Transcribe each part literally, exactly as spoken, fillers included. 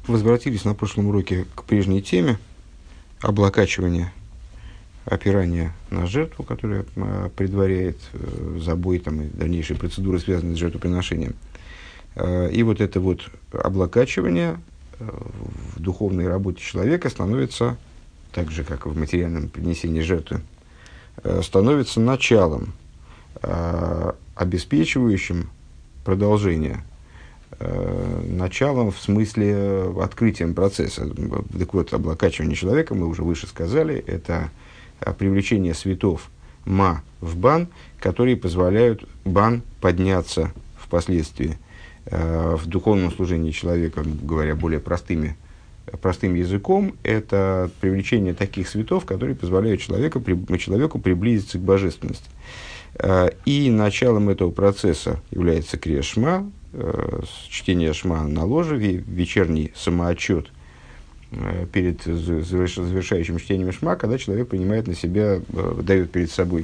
Возвратились на прошлом уроке к прежней теме облокачивания, опирания на жертву, которая э, предваряет э, забой там, и дальнейшие процедуры, связанные с жертвоприношением. Э, и вот это вот облокачивание э, в духовной работе человека становится, так же, как и в материальном принесении жертвы, э, становится началом, э, обеспечивающим продолжение, началом в смысле открытием процесса. Так вот, облокачивание человека, мы уже выше сказали, это привлечение светов ма в бан, которые позволяют бан подняться впоследствии. В духовном служении человека, говоря более простыми, простым языком, это привлечение таких светов, которые позволяют человеку, человеку приблизиться к божественности. И началом этого процесса является крия шма, чтение шма на ложе, вечерний самоотчет перед завершающим чтением шма, когда человек принимает на себя, дает перед собой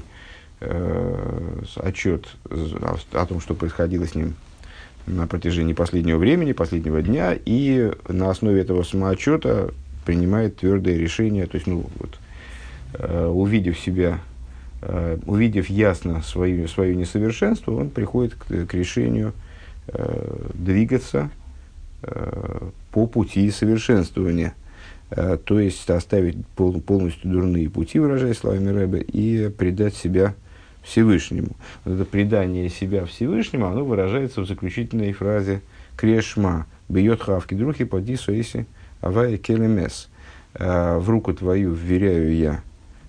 отчет о том, что происходило с ним на протяжении последнего времени, последнего дня, и на основе этого самоотчета принимает твердое решение, то есть, ну, вот, увидев себя, увидев ясно свое, свое несовершенство, он приходит к, к решению двигаться э, по пути совершенствования, э, то есть оставить пол, полностью дурные пути, выражаясь словами Рэбе, и предать себя Всевышнему. Вот это предание себя Всевышнему, оно выражается в заключительной фразе «Крешма, бьет хавки друхи, поди соиси, авай келемес». В руку твою вверяю я,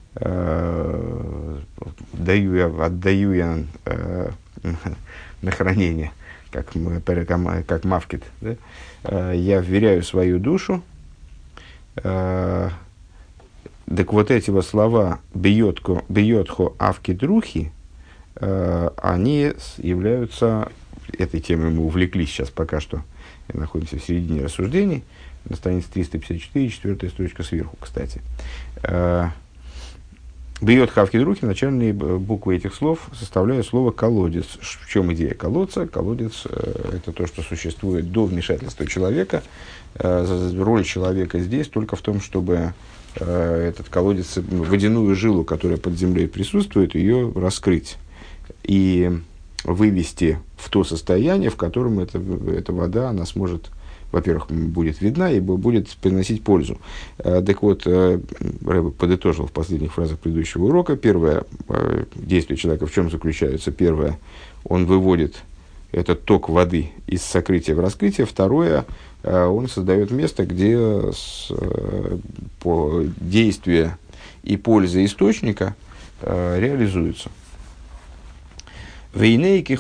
э, даю я, отдаю я э, на хранение, как, как мавкет, да? Я вверяю свою душу. Так вот эти вот слова «бьетхо авки друхи», они являются, этой темой мы увлеклись сейчас пока что, находимся в середине рассуждений, на странице триста пятьдесят четыре, четвертая строчка сверху, кстати. Бьет хавки друхи, начальные буквы этих слов составляют слово «колодец». В чем идея колодца? Колодец э, – это то, что существует до вмешательства человека. Э, роль человека здесь только в том, чтобы э, этот колодец, водяную жилу, которая под землей присутствует, ее раскрыть и вывести в то состояние, в котором эта, эта вода, она сможет, во-первых, будет видна и будет приносить пользу. Так вот, Рэбе подытожил в последних фразах предыдущего урока. Первое действие человека в чем заключается? Первое, он выводит этот ток воды из сокрытия в раскрытие. Второе, он создает место, где с, по действие и польза источника реализуются. И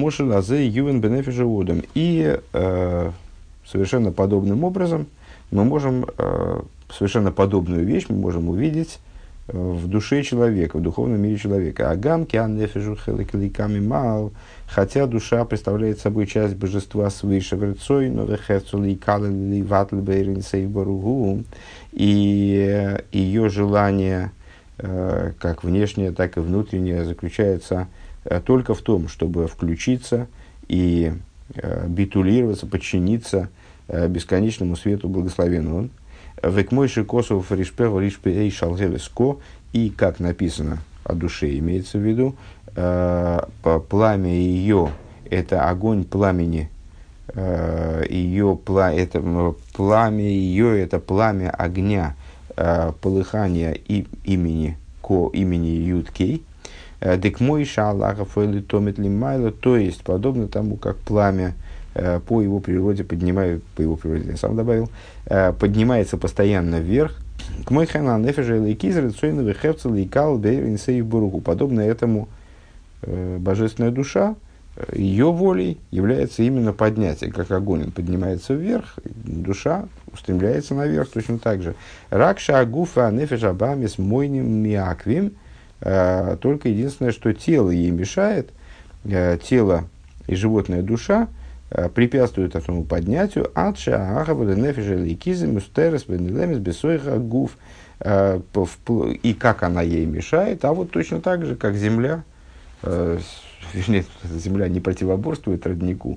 совершенно подобным образом мы можем, э, совершенно подобную вещь мы можем увидеть э, в душе человека, в духовном мире человека. Агам киан нефежу хелекликами мал, хотя душа представляет собой часть божества свыше врецой, но вехецули калили ватлбейрин сейборугу, и ее желание, э, как внешнее, так и внутреннее, заключается э, только в том, чтобы включиться и э, битулироваться, подчиниться бесконечному свету благословенного. Векмойши косов ришпев ришпей шалгелеско, и, как написано о душе, имеется в виду, пламя ее – это огонь пламени, ее, это, пламя ее – это пламя огня, полыхания и имени, ко имени Юткей. Декмойша Аллаха фойли томит лимайла, то есть, подобно тому, как пламя по его природе поднимает, по его природе я сам добавил, поднимается постоянно вверх. К мой ханан нефежа или кизер цойновый хевцел и кал бейринсей буруку. Подобно этому божественная душа, ее волей является именно поднятие, как огонь он поднимается вверх, душа устремляется наверх точно так же. Ракша агуфа нефежа бамис мойним миаквим. Только единственное, что тело ей мешает, тело и животная душа препятствуют этому поднятию, атша ахабада нефиша лейкизм устерес бенелемис бесойха гуф, и как она ей мешает, а вот точно так же, как земля, вернее, земля не противоборствует роднику,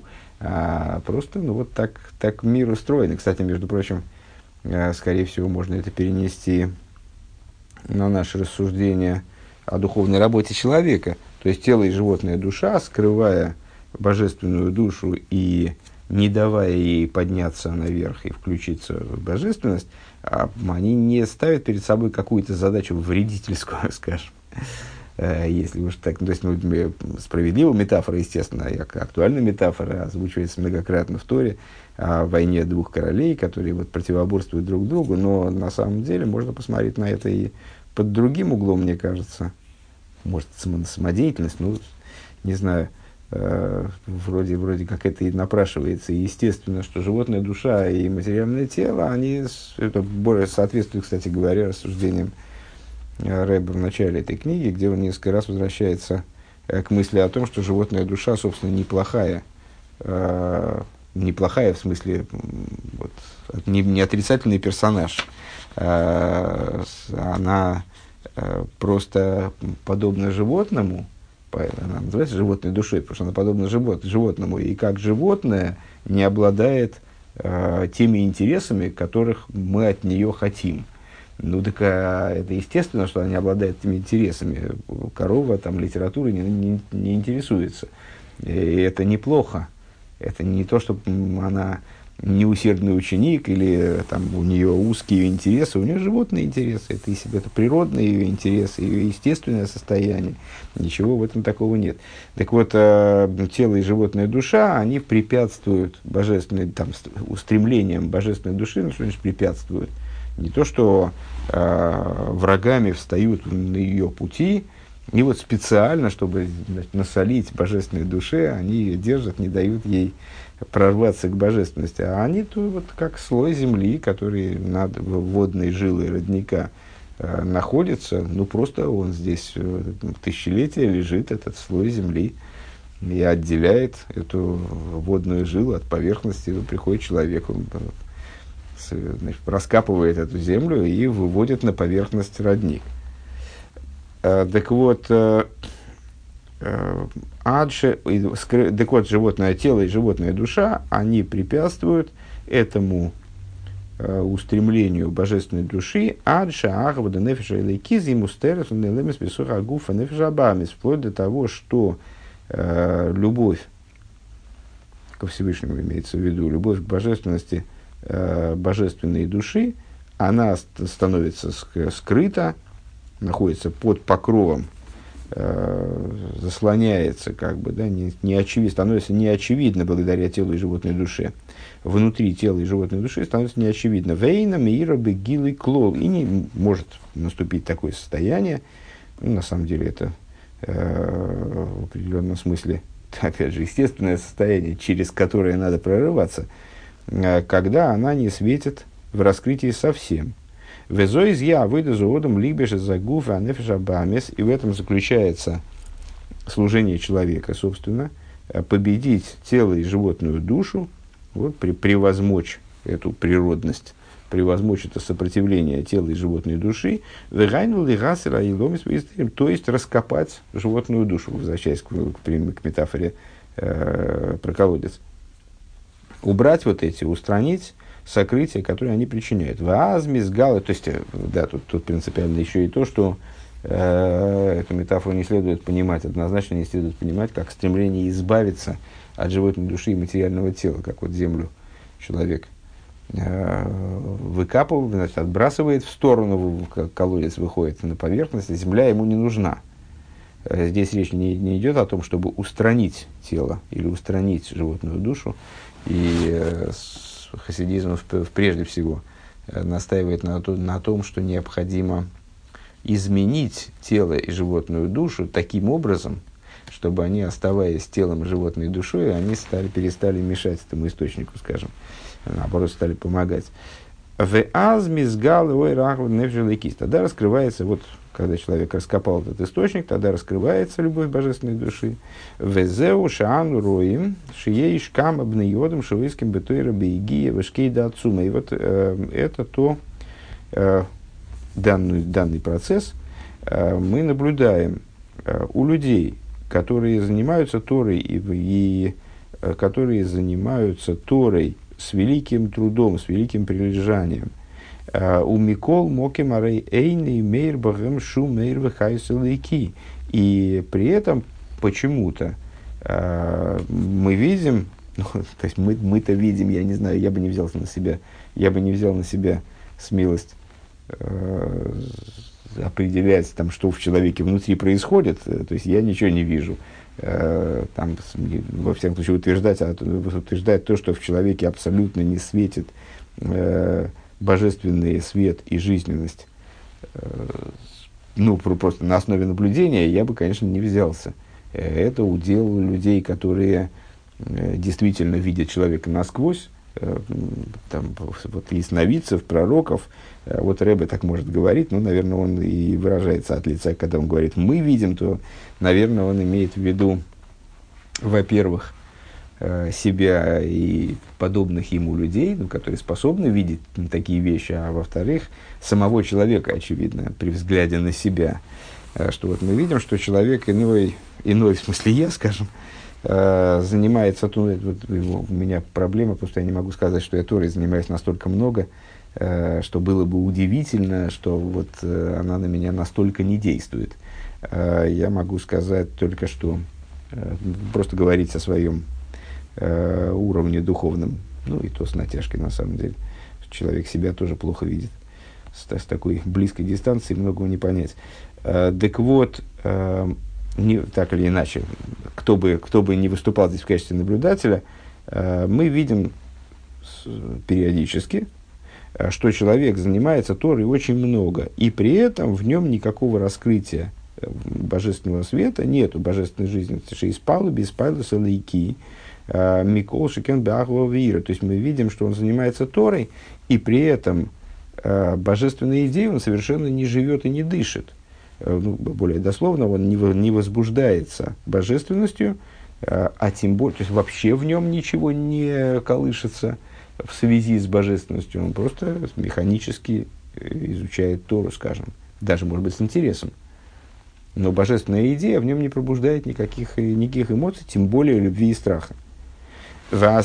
А просто, ну, вот так, так мир устроен. И, кстати, между прочим, э, скорее всего, можно это перенести на наше рассуждение о духовной работе человека. То есть тело и животная душа, скрывая божественную душу и не давая ей подняться наверх и включиться в божественность, а они не ставят перед собой какую-то задачу вредительскую, скажем. Если уж так, то есть, ну, справедливая метафора, естественно, и актуальная метафора озвучивается многократно в Торе о войне двух королей, которые вот противоборствуют друг другу, но на самом деле можно посмотреть на это и под другим углом, мне кажется. Может, самодеятельность, ну, не знаю, э, вроде, вроде как это и напрашивается. И естественно, что животная душа и материальное тело, они, это более соответствуют, кстати говоря, рассуждениям Рэба в начале этой книги, где он несколько раз возвращается э, к мысли о том, что животная душа, собственно, неплохая. Э, неплохая в смысле, вот, не, не отрицательный персонаж. Э, она э, просто подобна животному, она называется животной душой, потому что она подобна живот, животному, и как животное не обладает э, теми интересами, которых мы от нее хотим. Ну, так а, это естественно, что они обладают этими интересами. Корова там литературой не, не, не интересуется. И это неплохо. Это не то, что она неусердный ученик или там, у нее узкие интересы. У нее животные интересы. Это, это природные ее интересы, ее естественное состояние. Ничего в этом такого нет. Так вот, тело и животная душа, они препятствуют божественной, там, устремлениям божественной души, ну, что значит препятствуют? Не то, что э, врагами встают на ее пути, и вот специально, чтобы, значит, насолить божественной душе, они ее держат, не дают ей прорваться к божественности. А они то, вот, как слой земли, который над водной жилой родника э, находится, ну просто он здесь э, тысячелетия лежит, этот слой земли, и отделяет эту водную жилу от поверхности. Приходит человек, он, значит, раскапывает эту землю и выводит на поверхность родник. А, так вот, а, а, адше, скры, так вот, животное тело и животная душа, они препятствуют этому а, устремлению божественной души, адша ахвада нефиша элейкиз ему стерес нелемес бесуха гуфа нефиша абамис, вплоть до того, что а, любовь ко Всевышнему, имеется в виду, любовь к божественности божественной души, она становится скрыта, находится под покровом, э, заслоняется, как бы, да, не, не очевид, становится неочевидно благодаря телу и животной душе. Внутри тела и животной души становится неочевидно. Вейна, мира, бегилы, клол. И не может наступить такое состояние, ну, на самом деле это э, в определенном смысле, опять же, естественное состояние, через которое надо прорываться, когда она не светит в раскрытии совсем. Везоиз я выйду за одом либеша за гуф анефиша бамес, и в этом заключается служение человека, собственно, победить тело и животную душу, вот, при, превозмочь эту природность, превозмочь это сопротивление тела и животной души, то есть раскопать животную душу, возвращаясь к, к, к метафоре э, про колодец. Убрать вот эти, устранить сокрытия, которые они причиняют. Ваазмис галы, то есть, да, тут, тут принципиально еще и то, что э, эту метафору не следует понимать, однозначно не следует понимать, как стремление избавиться от животной души и материального тела, как вот землю человек э, выкапывает, значит, отбрасывает в сторону, как колодец выходит на поверхность, а земля ему не нужна. Здесь речь не, не идет о том, чтобы устранить тело или устранить животную душу. И э, хасидизм в, в, прежде всего э, настаивает на, то, на том, что необходимо изменить тело и животную душу таким образом, чтобы они, оставаясь телом и животной душой, они стали, перестали мешать этому источнику, скажем, наоборот, стали помогать. Тогда раскрывается, вот, когда человек раскопал этот источник, тогда раскрывается любовь божественной души. Везеу шаану роим шиеиш кам абнеодом шивыским бетойра бейгия вешкейда отцума. И вот э, это то, э, данный, данный процесс э, мы наблюдаем э, у людей, которые занимаются Торой и, и которые занимаются Торой с великим трудом, с великим прилежанием. У Микол Моким Арей Эйни Мейр Багем Шу Мейр Вехайселайки. И при этом почему-то мы видим, ну, то есть мы, мы-то видим, я не знаю, я бы не взял на себя, я бы не взял на себя смелость э, определять, там, что в человеке внутри происходит, то есть я ничего не вижу. Э, там, во всяком случае, утверждать, утверждать то, что в человеке абсолютно не светит э, божественный свет и жизненность, э, ну, просто на основе наблюдения, я бы, конечно, не взялся. Это удел людей, которые э, действительно видят человека насквозь. Э, там, вот ясновидцев, пророков. Э, вот Ребе так может говорить, ну, наверное, он и выражается от лица, когда он говорит «мы видим», то, наверное, он имеет в виду, во-первых, э, себя и подобных ему людей, ну, которые способны видеть такие вещи, а во-вторых, самого человека, очевидно, при взгляде на себя. Э, что вот мы видим, что человек иной, иной в смысле я, скажем, занимается, вот, у меня проблема, потому что я не могу сказать, что я Торой занимаюсь настолько много, что было бы удивительно, что вот она на меня настолько не действует. Я могу сказать только, что просто говорить о своем уровне духовном, ну и то с натяжкой на самом деле. Человек себя тоже плохо видит. С, с такой близкой дистанции многого не понять. Так вот, не, так или иначе, кто бы, кто бы ни выступал здесь в качестве наблюдателя, э, мы видим с, периодически, э, что человек занимается Торой очень много, и при этом в нем никакого раскрытия э, божественного света нету, божественной жизни. Шейспалу, беспайлу, салайки, микол, шикен, беахва, вира. То есть мы видим, что он занимается Торой, и при этом э, божественной идеей он совершенно не живет и не дышит. Ну, более дословно, он не, не возбуждается божественностью, а тем более, то есть вообще в нем ничего не колышется в связи с божественностью, он просто механически изучает Тору, скажем, даже, может быть, с интересом. Но божественная идея в нем не пробуждает никаких, никаких эмоций, тем более любви и страха. А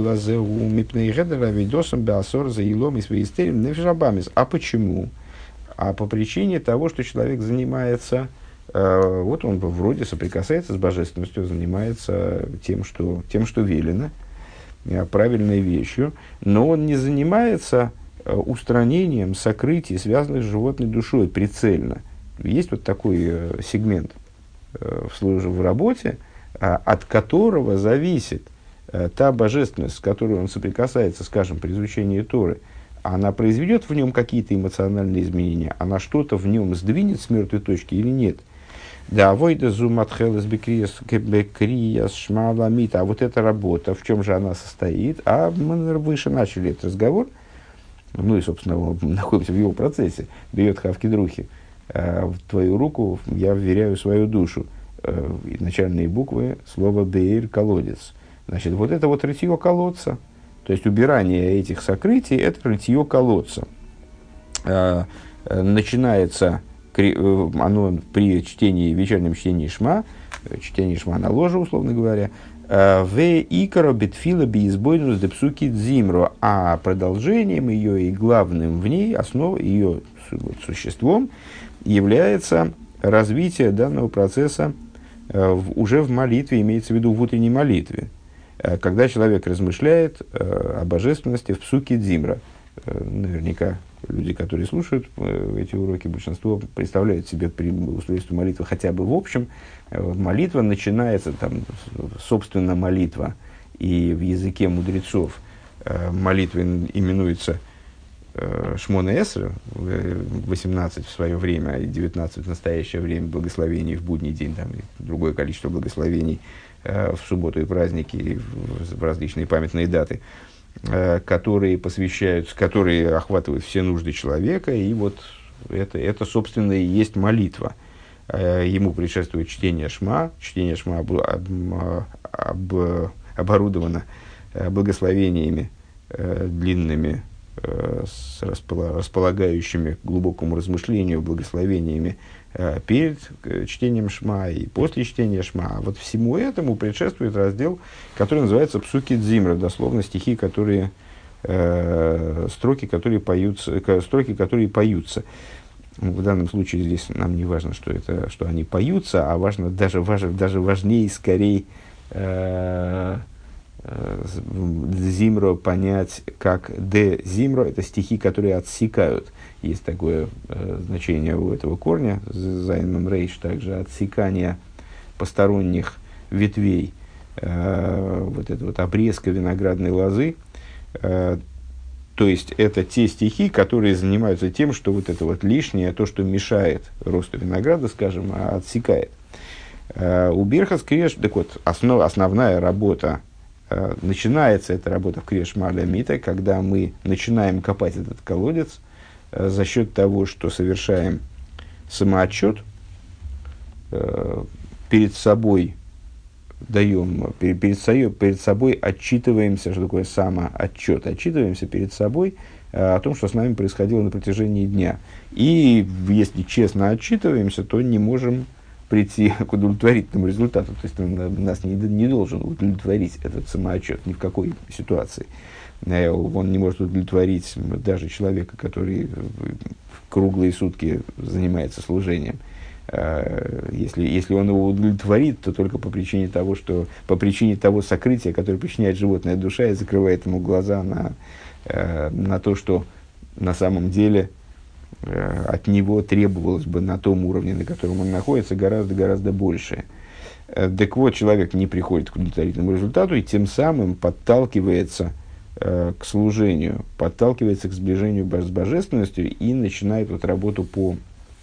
почему? А по причине того, что человек занимается, э, вот он вроде соприкасается с божественностью, занимается тем, что, тем, что велено, э, правильной вещью, но он не занимается э, устранением сокрытий, связанных с животной душой, прицельно. Есть вот такой э, сегмент э, в, служ- в работе, э, от которого зависит э, та божественность, с которой он соприкасается, скажем, при изучении Торы. Она произведет в нем какие-то эмоциональные изменения, она что-то в нем сдвинет с мертвой точки или нет. Да, войда зуматхелес бекрияс шмаламит. А вот эта работа, в чем же она состоит? А мы выше начали этот разговор, ну и, собственно, мы находимся в его процессе. Берет хавки-друхи. В твою руку я вверяю свою душу. И начальные буквы слова беир колодец. Значит, вот это вот рытье колодца. То есть убирание этих сокрытий – это рытье колодца. Э, э, начинается э, оно при чтении, вечернем чтении Шма, э, чтении Шма на ложе, условно говоря, «В икаро бетфила биизбойнус депсуки дзимро», а продолжением ее и главным в ней, основой ее существом, является развитие данного процесса э, в, уже в молитве, имеется в виду в утренней молитве. Когда человек размышляет э, о божественности в псуке дзимра. Э, наверняка люди, которые слушают э, эти уроки, большинство представляют себе при устройстве молитвы хотя бы в общем. Э, молитва начинается, там, собственно, молитва, и в языке мудрецов э, молитва именуется э, Шмона Эсра, восемнадцать в свое время, и девятнадцать в настоящее время благословений в будний день, там, и другое количество благословений в субботу и праздники, и в различные памятные даты, которые посвящаются, которые охватывают все нужды человека, и вот это, это собственно, и есть молитва. Ему предшествует чтение Шма, чтение Шма об, об, об, оборудовано благословениями длинными, э, с распола- располагающими к глубокому размышлению благословениями э, перед э, чтением Шма и после чтения Шма. А вот всему этому предшествует раздел, который называется «Псуки Дзимра», дословно стихи, которые, э, строки, которые поются, э, строки, которые поются. В данном случае здесь нам не важно, что, это, что они поются, а важно, даже, важно, даже важнее, скорее, э, э, зимро понять как де зимро. Это стихи, которые отсекают. Есть такое э, значение у этого корня, зайном рейш, также отсекание посторонних ветвей, э, вот это вот обрезка виноградной лозы. Э, То есть, это те стихи, которые занимаются тем, что вот это вот лишнее, то, что мешает росту винограда, скажем, отсекает. Uh, у Бирхас Креш, так вот, основ, основная работа, uh, начинается эта работа в Креш Маля Мита, когда мы начинаем копать этот колодец uh, за счет того, что совершаем самоотчет, uh, перед собой даем, перед, перед, собой, перед собой отчитываемся, что такое самоотчет, отчитываемся перед собой э, о том, что с нами происходило на протяжении дня. И если честно отчитываемся, то не можем прийти к удовлетворительному результату. То есть он нас не, не должен удовлетворить этот самоотчет ни в какой ситуации. Э, он не может удовлетворить даже человека, который круглые сутки занимается служением. Если, если он его удовлетворит, то только по причине того, что, по причине того сокрытия, которое причиняет животная душа и закрывает ему глаза на, на то, что на самом деле от него требовалось бы на том уровне, на котором он находится, гораздо-гораздо большее. Так вот, человек не приходит к удовлетворительному результату и тем самым подталкивается к служению, подталкивается к сближению с божественностью и начинает вот работу по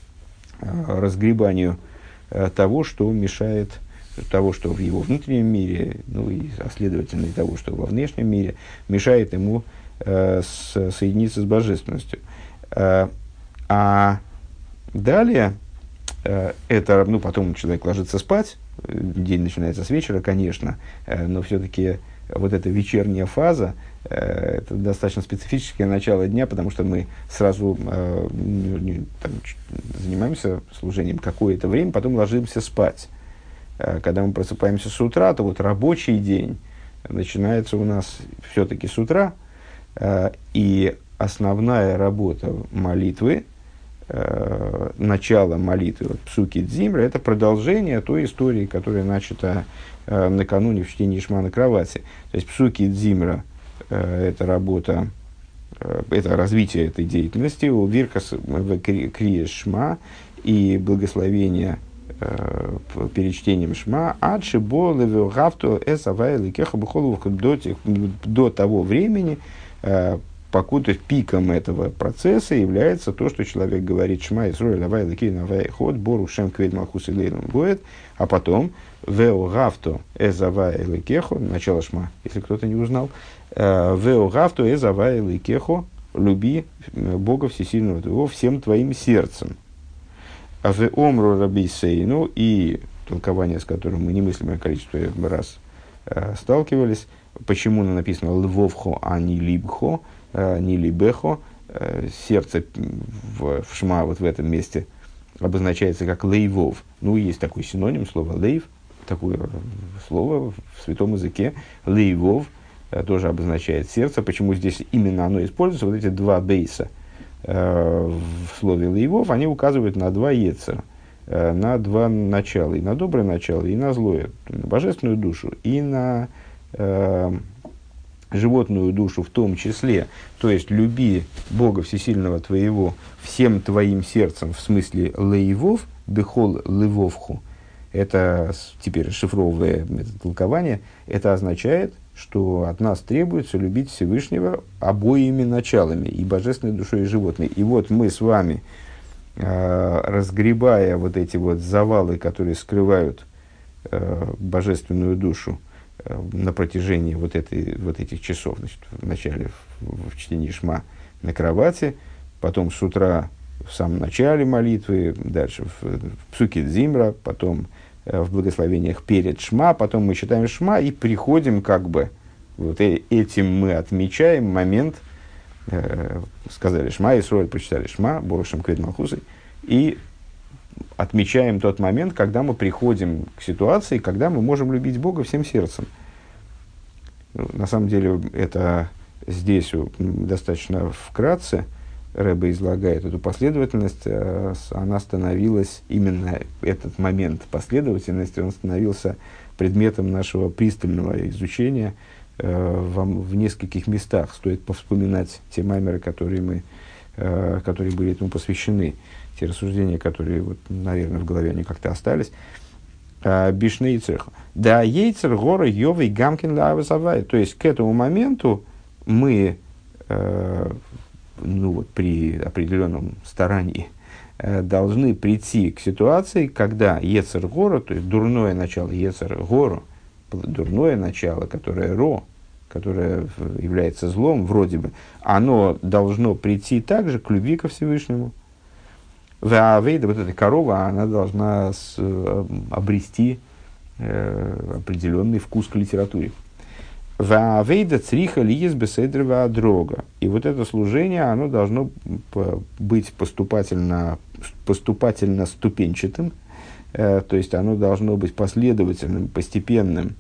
разгребанию э, того, что мешает, того, что в его внутреннем мире, ну и, а следовательно, и того, что во внешнем мире, мешает ему э, с, соединиться с божественностью. Э, а далее, э, это, ну, потом человек ложится спать, день начинается с вечера, конечно, э, но все-таки вот эта вечерняя фаза, э, это достаточно специфическое начало дня, потому что мы сразу э, не, не, там, занимаемся служением какое-то время, потом ложимся спать. Э, когда мы просыпаемся с утра, то вот рабочий день начинается у нас все-таки с утра, э, и основная работа молитвы, э, начало молитвы, вот, Псуки Дзимра, это продолжение той истории, которая начата э, накануне в чтении Шма на кровати. То есть Псуки Дзимра э, это работа, э, это развитие этой деятельности, у Виркас Криеш Шма и благословение э, перед чтением Шма, адши бо левегафту эсавай лекеха бухолу до того времени, э, покуда пиком этого процесса является то, что человек говорит «Шма Исроль авай лекей навай ход бору шем квед малхус и лейном гоет», а потом «Вео гавто эзавай лекехо», начало Шма, если кто-то не узнал, «Вео гавто эзавай лекехо», «Люби Бога Всесильного твоего всем твоим сердцем». А в омру рабисейну, и толкование, с которым мы немыслимое количество раз э, сталкивались, почему написано «Львовхо», а не «Либхо», не либехо, сердце в, в Шма вот в этом месте обозначается как лейвов. Ну, есть такой синоним слова лейв, такое слово в святом языке. Лейвов тоже обозначает сердце. Почему здесь именно оно используется? Вот эти два бейса в слове лейвов, они указывают на два ецера, на два начала, и на доброе начало, и на злое, на божественную душу, и на животную душу в том числе. То есть, люби Бога Всесильного твоего всем твоим сердцем, в смысле лейвов, бехол левовху. Это, теперь расшифровывая это толкование, это означает, что от нас требуется любить Всевышнего обоими началами, и божественной душой, и животной. И вот мы с вами, э, разгребая вот эти вот завалы, которые скрывают э, божественную душу, на протяжении вот, этой, вот этих часов, значит, вначале в, в чтении Шма на кровати, потом с утра в самом начале молитвы, дальше в, в Псуки Дзимра, потом э, в благословениях перед Шма, потом мы читаем Шма и приходим как бы, вот э, этим мы отмечаем момент э, сказали Шма, Исроэль прочитали Шма, Борушем Квед Малхусой, и отмечаем тот момент, когда мы приходим к ситуации, когда мы можем любить Бога всем сердцем. На самом деле, это здесь достаточно вкратце Ребе излагает эту последовательность. Она становилась, именно этот момент последовательности, он становился предметом нашего пристального изучения в, в нескольких местах. Стоит повспоминать те маймеры, которые, мы, которые были этому посвящены, те рассуждения, которые, вот, наверное, в голове они как-то остались. Бишны и цеха. Да, ейцер гора йовый гамкин лавасавай. То есть к этому моменту мы, э, ну вот при определенном старании, э, должны прийти к ситуации, когда ейцер гора, то есть дурное начало ейцер гору, дурное начало, которое ро, которое является злом, вроде бы, оно должно прийти также к любви ко Всевышнему. Ваавейда, вот эта корова, она должна с, э, обрести э, определенный вкус к литературе. Ваавейда цриха лиес беседрева дрога. И вот это служение, оно должно быть поступательно, поступательно ступенчатым, э, то есть оно должно быть последовательным, постепенным.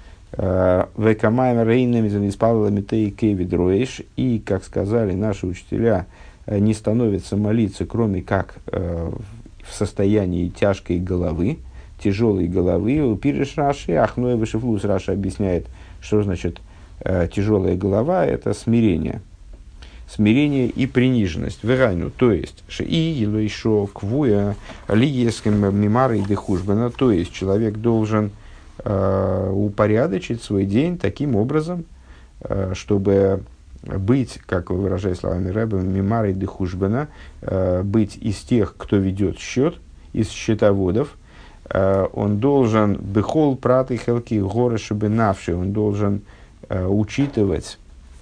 Векамайм рейнами занеспалами тей кевидруэш. И, как сказали наши учителя, не становится молиться, кроме как э, в состоянии тяжкой головы, тяжелой головы. Пириш Раши, Ахноя Вышифлус Раша объясняет, что значит э, тяжелая голова, это смирение. Смирение и приниженность. Верайну, то есть, шеи, елойшо, квуя, лиеским мимары и дехужбана, то есть, человек должен э, упорядочить свой день таким образом, э, чтобы быть, как выражая словами Рэба, мимарой дехужбена, э, быть из тех, кто ведет счет, из счетоводов, э, он должен бехол праты хелки горы шебенавши, он должен э, учитывать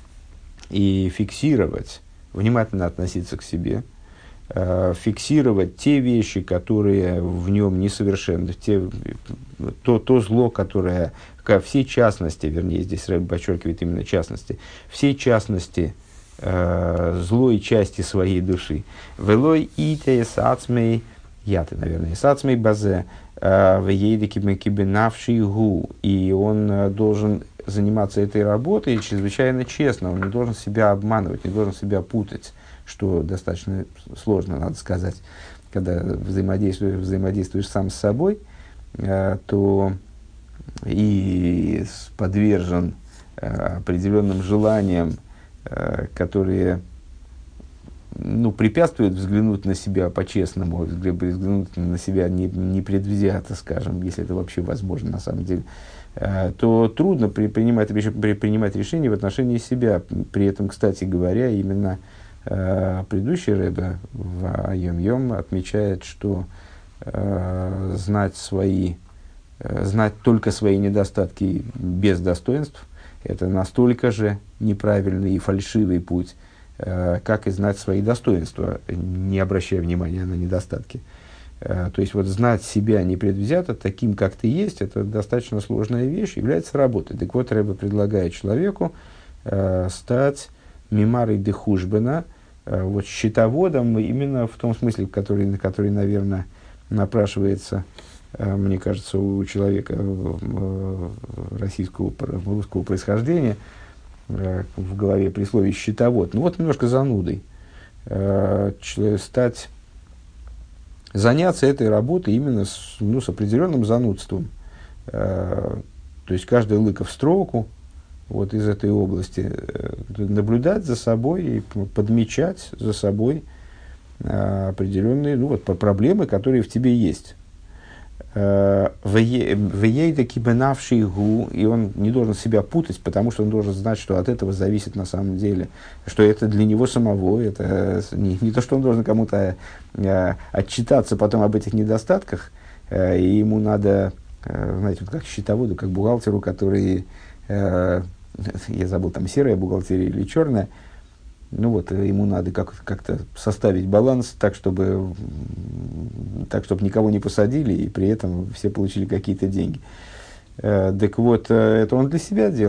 и фиксировать, внимательно относиться к себе, э, фиксировать те вещи, которые в нем несовершенны, те, то, то зло, которое, все частности, вернее, здесь Рэб подчеркивает именно частности, все частности э, злой части своей души. Велой ите сацмей, я ты, наверное, сацмей базе, в ейдеке кибенавший гу, и он э, должен заниматься этой работой чрезвычайно честно, он не должен себя обманывать, не должен себя путать, что достаточно сложно, надо сказать, когда взаимодействуешь, взаимодействуешь сам с собой, э, то и подвержен э, определенным желаниям, э, которые ну, препятствуют взглянуть на себя по-честному, взглянуть на себя не, не предвзято, скажем, если это вообще возможно на самом деле, э, то трудно при, принимать, при, принимать решения в отношении себя. При этом, кстати говоря, именно э, предыдущий Ребе в Айом-Йом отмечает, что э, знать свои знать только свои недостатки без достоинств – это настолько же неправильный и фальшивый путь, э, как и знать свои достоинства, не обращая внимания на недостатки. Э, то есть, вот знать себя непредвзято, таким, как ты есть, это достаточно сложная вещь, является работой. Так вот, Ребе предлагает человеку э, стать мимарой дехужбена, э, вот счетоводом именно в том смысле, который, на который, наверное, напрашивается, мне кажется, у человека российского, русского происхождения в голове при слове «счетовод», ну вот немножко занудой, стать, заняться этой работой именно с, ну, с определенным занудством. То есть каждый лыко в строку вот из этой области, наблюдать за собой и подмечать за собой определенные ну, вот, проблемы, которые в тебе есть. В ейда кибенавший гу, и он не должен себя путать, потому что он должен знать, что от этого зависит на самом деле, что это для него самого, это не, не то, что он должен кому-то э, отчитаться потом об этих недостатках, э, и ему надо, э, знаете, вот как счетоводу, как бухгалтеру, который, э, я забыл, там серая бухгалтерия или черная, ну вот, ему надо как- как-то составить баланс так, чтобы, так, чтобы никого не посадили, и при этом все получили какие-то деньги. Э, так вот, э, это он для себя делает.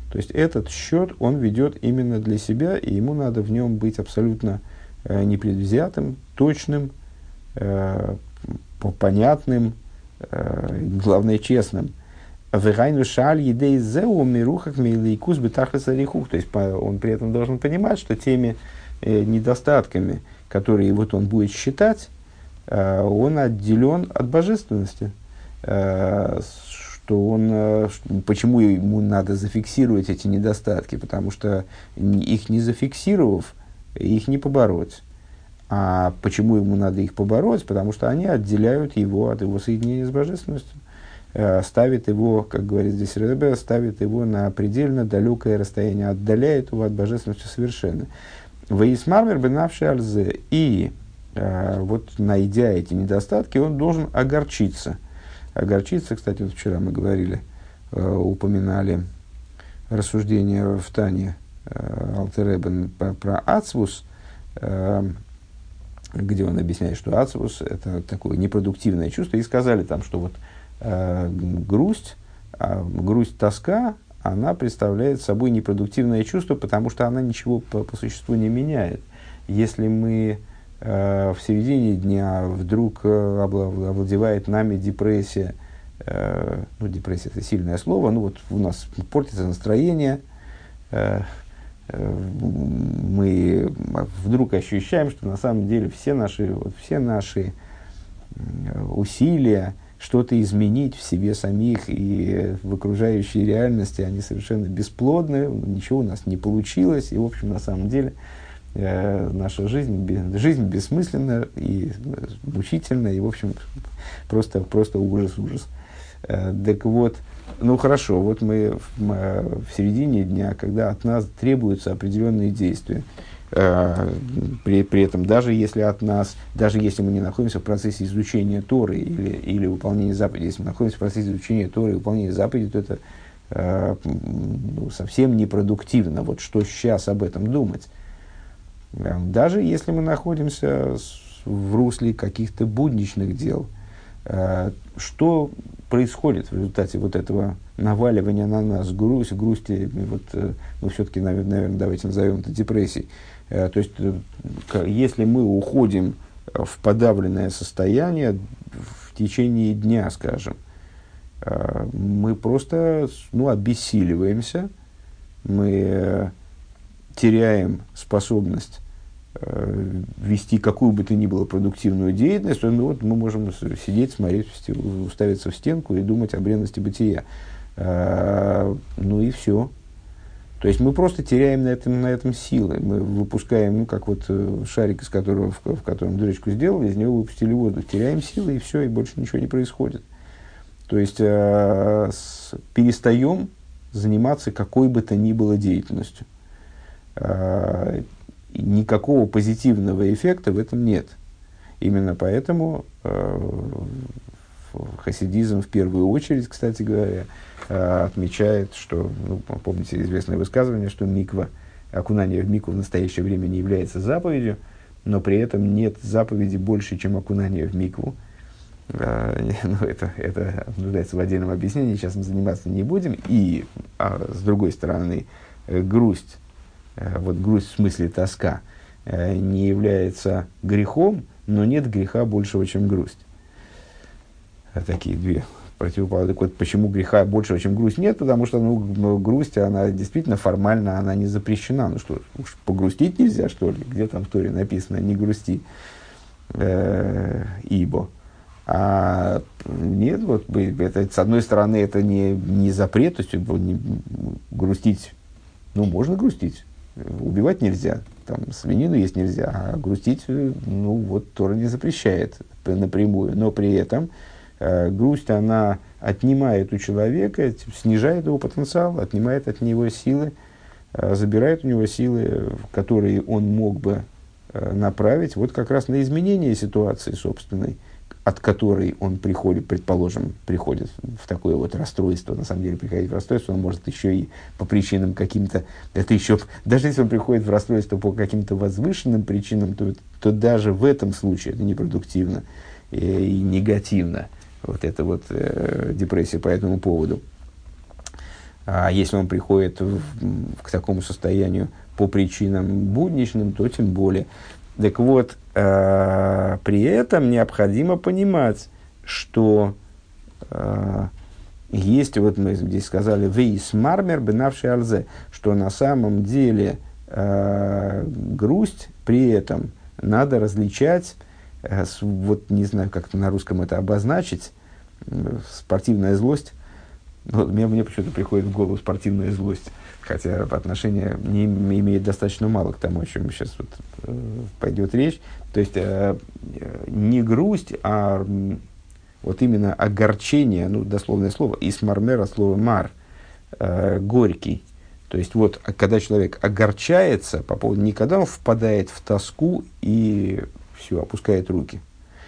То есть этот счет он ведет именно для себя, и ему надо в нем быть абсолютно э, непредвзятым, точным, э, понятным, э, главное, честным. Вегайну шаль едей зеу мирухах мейлейкус бетахлес арихух. То есть он при этом должен понимать, что теми э, недостатками, которые вот он будет считать, э, он отделен от божественности. Э, что он, э, почему ему надо зафиксировать эти недостатки? Потому что их не зафиксировав, их не побороть. А почему ему надо их побороть? Потому что они отделяют его от его соединения с божественностью. Ставит его, как говорит здесь Ребе, ставит его на предельно далекое расстояние, отдаляет его от божественности совершенно. Ваисмармер бенавши альзе. И э, вот найдя эти недостатки, он должен огорчиться. Огорчиться, кстати, вот вчера мы говорили, э, упоминали рассуждение в Тане э, Алтер Ребе про, про ацвус, э, где он объясняет, что ацвус – это такое непродуктивное чувство, и сказали там, что вот э, грусть, э, грусть, тоска, она представляет собой непродуктивное чувство, потому что она ничего по, по существу не меняет. Если мы э, в середине дня вдруг э, овладевает нами депрессия, э, ну, депрессия – это сильное слово, ну вот у нас портится настроение, э, мы вдруг ощущаем, что на самом деле все наши, вот, все наши усилия что-то изменить в себе самих и в окружающей реальности, они совершенно бесплодны, ничего у нас не получилось, и, в общем, на самом деле, э, наша жизнь, жизнь бессмысленна и мучительна, и, в общем, просто, просто ужас-ужас. Э, так вот, ну хорошо, вот мы в, мы в середине дня, когда от нас требуются определенные действия, э, при, при этом даже если от нас, даже если мы не находимся в процессе изучения Торы или, или выполнения заповедей, если мы находимся в процессе изучения Торы и выполнения заповедей, то это э, ну, совсем непродуктивно. Вот что сейчас об этом думать? Э, даже если мы находимся в русле каких-то будничных дел, э, что происходит в результате вот этого наваливания на нас грусть, грусти, вот, ну, все-таки, наверное, давайте назовем это депрессией. То есть, если мы уходим в подавленное состояние в течение дня, скажем, мы просто, ну, обессиливаемся, мы теряем способность вести какую бы то ни было продуктивную деятельность, то, ну, вот мы можем сидеть, смотреть, уставиться в стенку и думать о бренности бытия. А, ну и все. То есть мы просто теряем на этом, на этом силы. Мы выпускаем, ну, как вот шарик, из которого, в, в котором дырочку сделали, из него выпустили воздух. Теряем силы, и все, и больше ничего не происходит. То есть а, с, перестаем заниматься какой бы то ни было деятельностью. А, никакого позитивного эффекта в этом нет. Именно поэтому э, хасидизм в первую очередь, кстати говоря, э, отмечает, что, ну, помните известное высказывание, что миква, окунание в микву в настоящее время не является заповедью, но при этом нет заповеди больше, чем окунание в микву. Э, ну, это, это нуждается в отдельном объяснении, сейчас мы заниматься не будем. И, а, с другой стороны, э, грусть, вот грусть в смысле тоска, не является грехом, но нет греха большего, чем грусть. Такие две противоположные. Так вот, почему греха большего, чем грусть, нет? Потому что, ну, грусть, она действительно формально, она не запрещена. Ну что, уж погрустить нельзя, что ли? Где там в Торе написано «не грусти», э, ибо. А нет, вот, это, с одной стороны, это не, не запрет, то есть не, грустить, ну, можно грустить. Убивать нельзя, там, свинину есть нельзя, а грустить, ну, вот, Тора не запрещает напрямую. Но при этом э, грусть, она отнимает у человека, снижает его потенциал, отнимает от него силы, э, забирает у него силы, которые он мог бы э, направить вот как раз на изменение ситуации собственной, от которой он приходит, предположим, приходит в такое вот расстройство. На самом деле, приходить в расстройство он может еще и по причинам каким-то, это еще, даже если он приходит в расстройство по каким-то возвышенным причинам, то, то даже в этом случае это непродуктивно и, и негативно. Вот это вот э, депрессия по этому поводу. А если он приходит в, к такому состоянию по причинам будничным, то тем более. Так вот, э, при этом необходимо понимать, что э, есть, вот мы здесь сказали, «вейс мармер бенавши альзе», что на самом деле э, грусть при этом надо различать, э, с, вот не знаю, как на русском это обозначить, э, спортивная злость. Вот, мне, мне почему-то приходит в голову спортивная злость, хотя отношение не имеет достаточно мало к тому, о чем сейчас вот, э, пойдет речь. То есть э, не грусть, а вот именно огорчение, ну, дословное слово, из мармера слово мар, э, горький. То есть вот, когда человек огорчается, по поводу, не когда он впадает в тоску и все, опускает руки,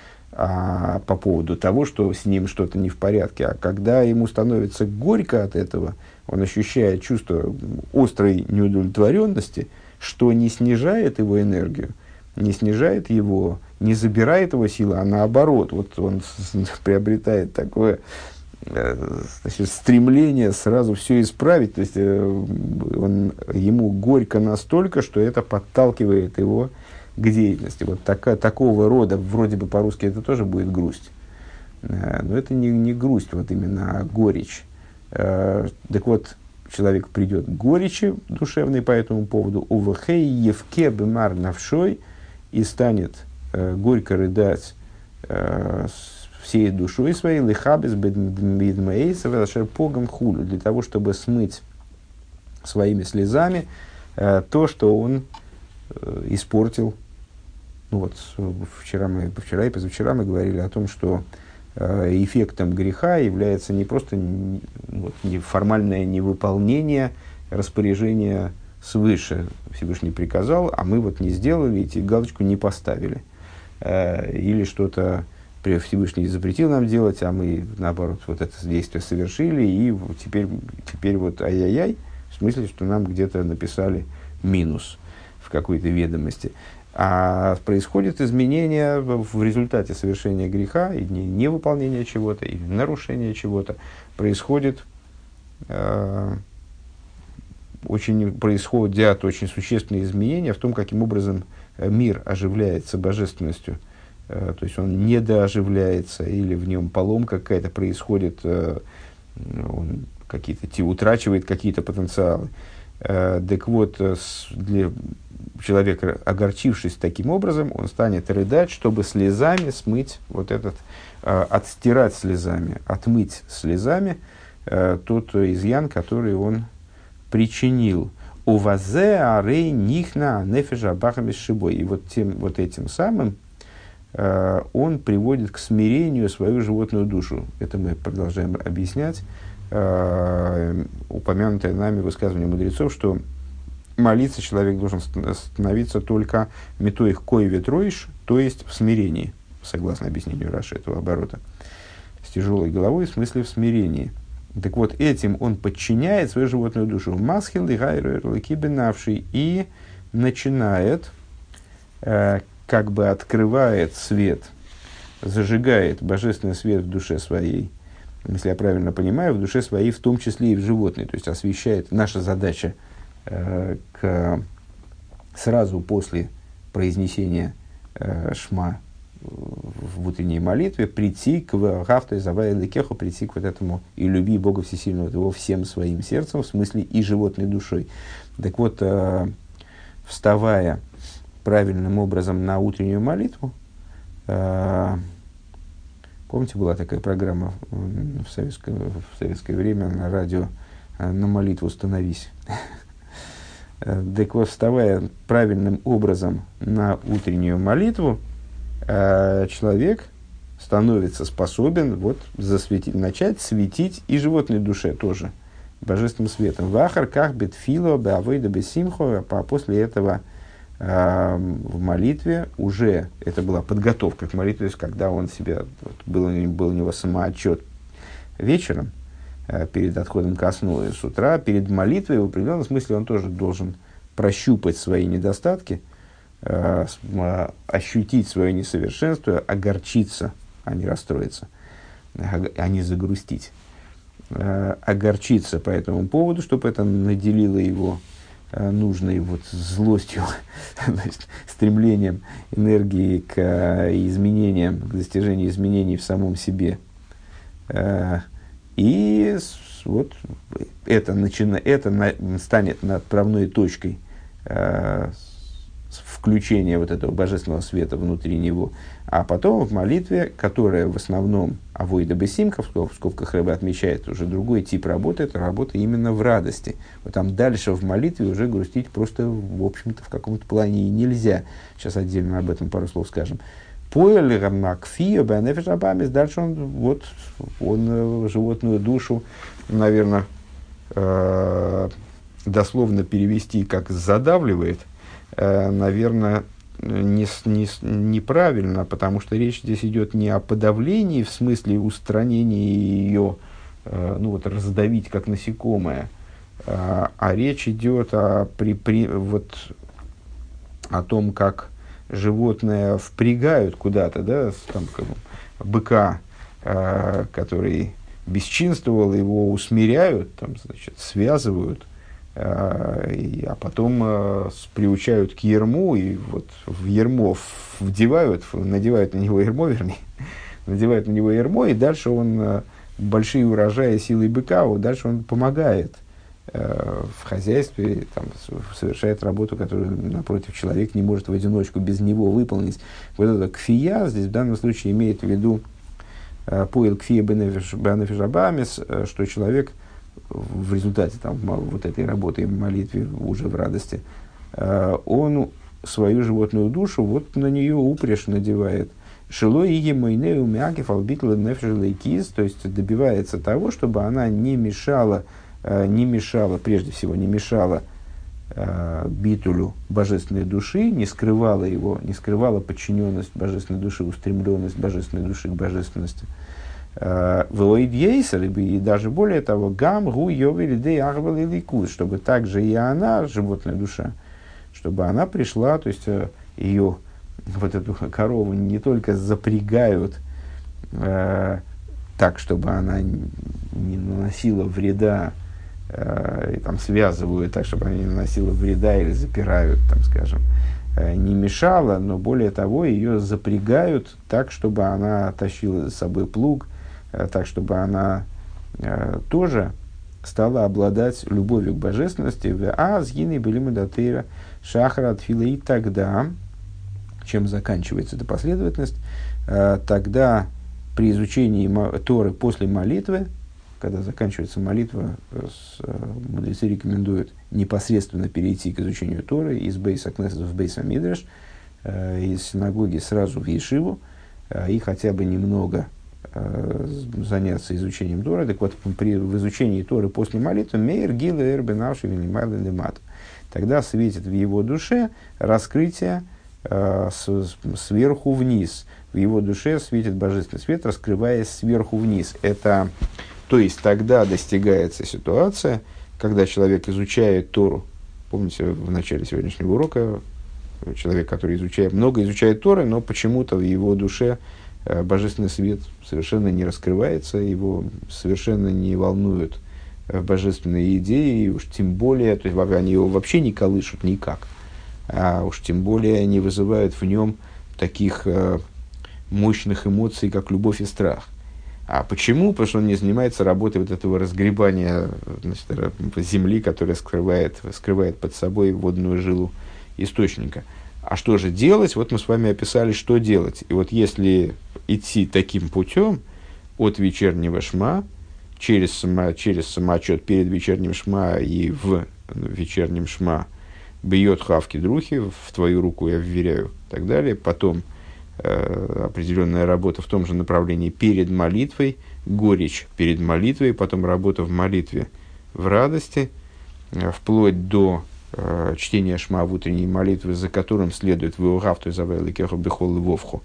а по поводу того, что с ним что-то не в порядке, а когда ему становится горько от этого, он ощущает чувство острой неудовлетворенности, что не снижает его энергию, не снижает его, не забирает его силы, а наоборот, вот он приобретает такое, значит, стремление сразу все исправить, то есть он, ему горько настолько, что это подталкивает его к деятельности. Вот така, такого рода, вроде бы по-русски это тоже будет грусть, но это не, не грусть, вот именно а горечь. Так вот, человек придет к горечи душевной по этому поводу, увахей евке бемар навшой, и станет э, горько рыдать э, всей душой своей, лихабес бедмейсов погом хулю, для того, чтобы смыть своими слезами э, то, что он э, испортил. Ну вот, вчера, мы, вчера и позавчера мы говорили о том, что э, эффектом греха является не просто не, вот, не формальное невыполнение распоряжения свыше. Всевышний приказал, а мы вот не сделали, и галочку не поставили. Э, или что-то Всевышний запретил нам делать, а мы, наоборот, вот это действие совершили, и вот теперь, теперь вот ай-яй-яй, в смысле, что нам где-то написали минус в какой-то ведомости. А происходит изменение в результате совершения греха, и невыполнения чего-то, или нарушения чего-то. Происходит, э, очень, происходят очень существенные изменения в том, каким образом мир оживляется божественностью. Э, то есть он недооживляется, или в нем поломка какая-то происходит, э, он какие-то, утрачивает какие-то потенциалы. Э, так вот, для человека, огорчившись таким образом, он станет рыдать, чтобы слезами смыть вот этот, э, отстирать слезами, отмыть слезами э, тот изъян, который он причинил. Увазе арей нихна нефежа бахамис шибой. И вот, тем, вот этим самым э, он приводит к смирению свою животную душу. Это мы продолжаем объяснять. Э, упомянутое нами высказывание мудрецов, что молиться человек должен становиться только метоих кой ветроиш, то есть в смирении, согласно объяснению Раши этого оборота, с тяжелой головой, в смысле в смирении. Так вот, этим он подчиняет свою животную душу. Масхил и гайрер и начинает, э, как бы открывает свет, зажигает божественный свет в душе своей, если я правильно понимаю, в душе своей, в том числе и в животной. То есть освещает. Наша задача э, к, сразу после произнесения э, шма в утренней молитве прийти к гавтой завай лекеху, прийти к вот этому и люби Бога Всесильного его всем своим сердцем, в смысле и животной душой. Так вот, э, вставая правильным образом на утреннюю молитву, э, помните, была такая программа в советское, в советское время на радио «На молитву становись». Так вот, вставая правильным образом на утреннюю молитву, человек становится способен вот, засветить, начать светить и животной душе тоже божественным светом. Вахар как бетфило беавейда бесимхо, а после этого э, в молитве уже это была подготовка к молитве, то есть когда он себя вот, был, был у него самоотчет вечером э, перед отходом ко сну и с утра перед молитвой в определенном смысле он тоже должен прощупать свои недостатки, ощутить свое несовершенство, огорчиться, а не расстроиться, а не загрустить. э, огорчиться по этому поводу, чтобы это наделило его э, нужной вот злостью, значит, стремлением, энергией к э, изменениям, к достижению изменений в самом себе. Э, и с, вот это, начина, это на, станет отправной точкой э, включения вот этого божественного света внутри него. А потом в молитве, которая в основном авойда бесимха, в скобках Рэбе отмечает, уже другой тип работы, это работа именно в радости. Вот там дальше в молитве уже грустить просто, в общем-то, в каком-то плане и нельзя. Сейчас отдельно об этом пару слов скажем. Дальше он, вот, он животную душу, наверное, э, дословно перевести как «задавливает», э, наверное, не, не, неправильно, потому что речь здесь идет не о подавлении в смысле устранения ее, э, ну вот раздавить как насекомое, э, а речь идет о, при, при, вот, о том, как животное впрягают куда-то, да, там, как, быка, э, который бесчинствовал, его усмиряют, там, значит, связывают, И, а потом э, с, приучают к ярму, и вот в ярмо вдевают, надевают на него ярмо, вернее, надевают на него ярмо, и дальше он, э, большие урожаи силой быка, вот дальше он помогает э, в хозяйстве, там, совершает работу, которую, напротив, человек не может в одиночку без него выполнить. Вот это кфия здесь в данном случае имеет в виду поил кфия бенефиш абамис, что человек в результате там, вот этой работы, молитвы уже в радости, он свою животную душу вот на нее упряжь надевает. Шило и емойнеу мякив албитла нефшелейкиз, то есть добивается того, чтобы она не мешала, не мешала, прежде всего не мешала битулю божественной души, не скрывала его, не скрывала подчиненность божественной души, устремленность божественной души к божественности. И даже более того, гам гу йовели дей арвел и ликус, чтобы также и она, животная душа, чтобы она пришла, то есть ее, вот эту корову не только запрягают э, так, чтобы она не наносила вреда, э, и там связывают так, чтобы она не наносила вреда или запирают, там, скажем, э, не мешала, но более того, ее запрягают так, чтобы она тащила за собой плуг, так, чтобы она э, тоже стала обладать любовью к божественности. А с гиной были мы датыра шахара отфила. И тогда, чем заканчивается эта последовательность, э, тогда при изучении Торы после молитвы, когда заканчивается молитва, с, э, мудрецы рекомендуют непосредственно перейти к изучению Торы из Бейса Кнессет в Бейса Мидраш, э, из синагоги сразу в Ешиву, э, и хотя бы немного заняться изучением Торы. Так вот, при, в изучении Торы после молитвы мейр гила эрбенавши венимайла лемат. Тогда светит в его душе раскрытие э, с, сверху вниз. В его душе светит божественный свет, раскрываясь сверху вниз. Это, то есть тогда достигается ситуация, когда человек изучает Тору. Помните, в начале сегодняшнего урока человек, который изучает, много изучает Торы, но почему-то в его душе божественный свет совершенно не раскрывается, его совершенно не волнуют божественные идеи, и уж тем более, то есть они его вообще не колышут никак, а уж тем более не вызывают в нем таких э, мощных эмоций, как любовь и страх. А почему? Потому что он не занимается работой вот этого разгребания, значит, земли, которая скрывает, скрывает под собой водную жилу источника. А что же делать? Вот мы с вами описали, что делать. И вот если идти таким путем от вечернего шма, через, само, через самоотчет перед вечерним шма и в вечернем шма, бьет хавки друхи, в твою руку я вверяю, и так далее. Потом э, определенная работа в том же направлении перед молитвой, горечь перед молитвой, потом работа в молитве в радости, э, вплоть до э, чтения шма в утренней молитве, за которым следует «Веугавту изавай лекеху бехол львовху».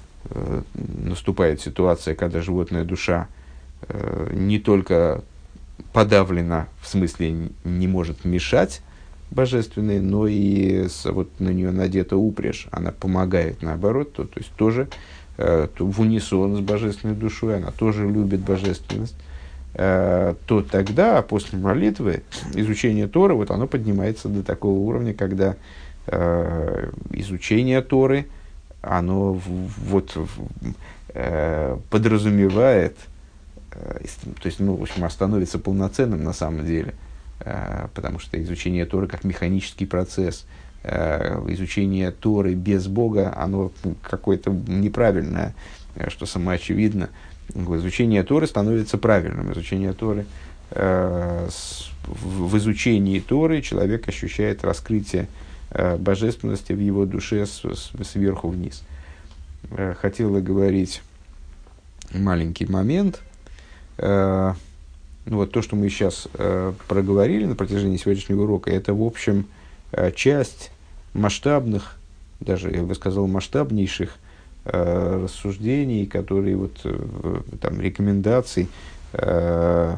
Наступает ситуация, когда животная душа э, не только подавлена, в смысле не может мешать божественной, но и с, вот на нее надета упряжь, она помогает наоборот, то, то есть тоже э, то в унисон с божественной душой, она тоже любит божественность, э, то тогда, после молитвы, изучение Торы, вот оно поднимается до такого уровня, когда э, изучение Торы, оно в, вот, в, э, подразумевает, э, то есть, ну, в общем, становится полноценным на самом деле, э, потому что изучение Торы как механический процесс, э, изучение Торы без Бога, оно какое-то неправильное, что самоочевидно. Изучение Торы становится правильным. Изучение Торы, э, с, в, в изучении Торы человек ощущает раскрытие э, божественности в его душе с, с, сверху вниз. Э, хотела говорить маленький момент. Э, ну, вот то, что мы сейчас э, проговорили на протяжении сегодняшнего урока, это, в общем, э, часть масштабных, даже, я бы сказал, масштабнейших рассуждений, которые вот, там, рекомендаций, э,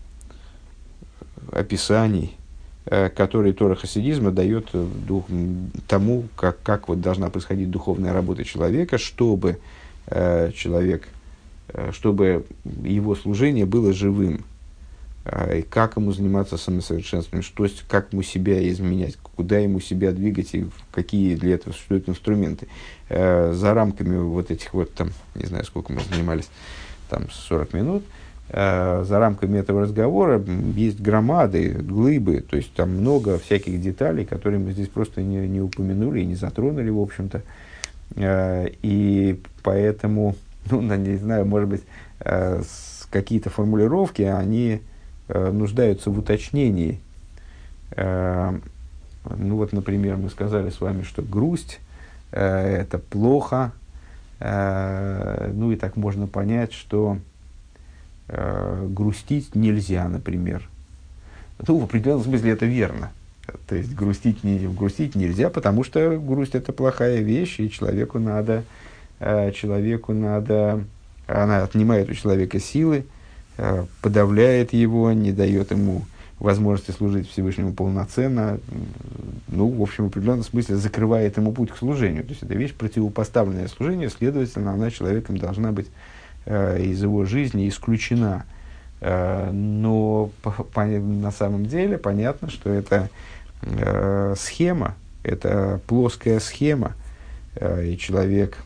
описаний, э, которые Тора хасидизма дает дух, тому, как, как вот должна происходить духовная работа человека, чтобы э, человек, э, чтобы его служение было живым, э, и как ему заниматься самосовершенствованием, что, как ему себя изменять, куда ему себя двигать и какие для этого существуют инструменты. Э, за рамками вот этих вот, там, не знаю, сколько мы занимались, там, сорок минут, э, за рамками этого разговора есть громады, глыбы, то есть там много всяких деталей, которые мы здесь просто не, не упомянули и не затронули, в общем-то. Э, и поэтому, ну, не знаю, может быть, э, какие-то формулировки, они э, нуждаются в уточнении. Э, Ну вот, например, мы сказали с вами, что грусть э, – это плохо. Э, ну и так можно понять, что э, грустить нельзя, например. Ну, в определенном смысле это верно. То есть грустить, не, грустить нельзя, потому что грусть – это плохая вещь, и человеку надо, э, человеку надо, она отнимает у человека силы, э, подавляет его, не дает ему возможности служить Всевышнему полноценно, ну, в общем, в определенном смысле закрывает ему путь к служению. То есть, это вещь противопоставленное служению, следовательно, она человеком должна быть э, из его жизни исключена. Э, но по, по, на самом деле понятно, что это э, схема, это плоская схема, э, и человек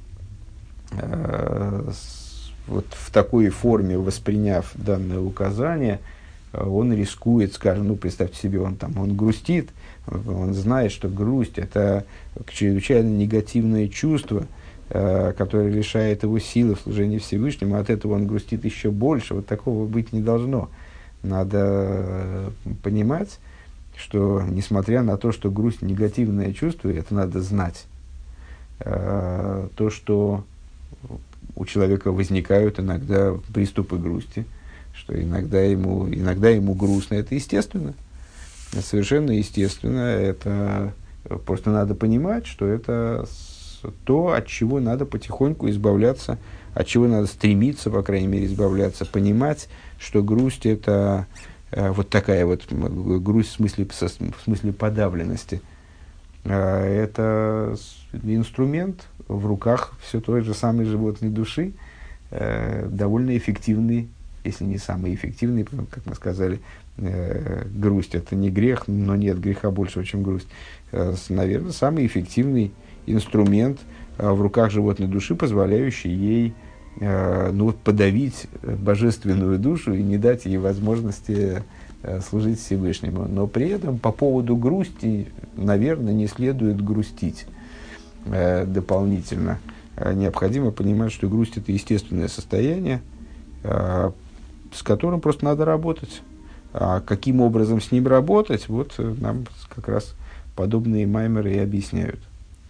э, с, вот в такой форме, восприняв данное указание, он рискует, скажем, ну, представьте себе, он там, он грустит, он знает, что грусть – это чрезвычайно негативное чувство, э, которое лишает его силы в служении Всевышнему, от этого он грустит еще больше, вот такого быть не должно. Надо понимать, что, несмотря на то, что грусть – негативное чувство, это надо знать, э, то, что у человека возникают иногда приступы грусти, что иногда ему, иногда ему грустно, это естественно, совершенно естественно, это просто надо понимать, что это то, от чего надо потихоньку избавляться, от чего надо стремиться, по крайней мере, избавляться, понимать, что грусть это э, вот такая вот грусть в смысле, в смысле подавленности, э, это инструмент в руках все той же самой животной души, э, довольно эффективный, если не самый эффективный, как мы сказали, э, грусть – это не грех, но нет греха большего, чем грусть. Э, наверное, самый эффективный инструмент э, в руках животной души, позволяющий ей э, ну, подавить божественную душу и не дать ей возможности э, служить Всевышнему. Но при этом по поводу грусти, наверное, не следует грустить э, дополнительно. Э, необходимо понимать, что грусть – это естественное состояние, э, с которым просто надо работать. А каким образом с ним работать, вот нам как раз подобные маймеры и объясняют.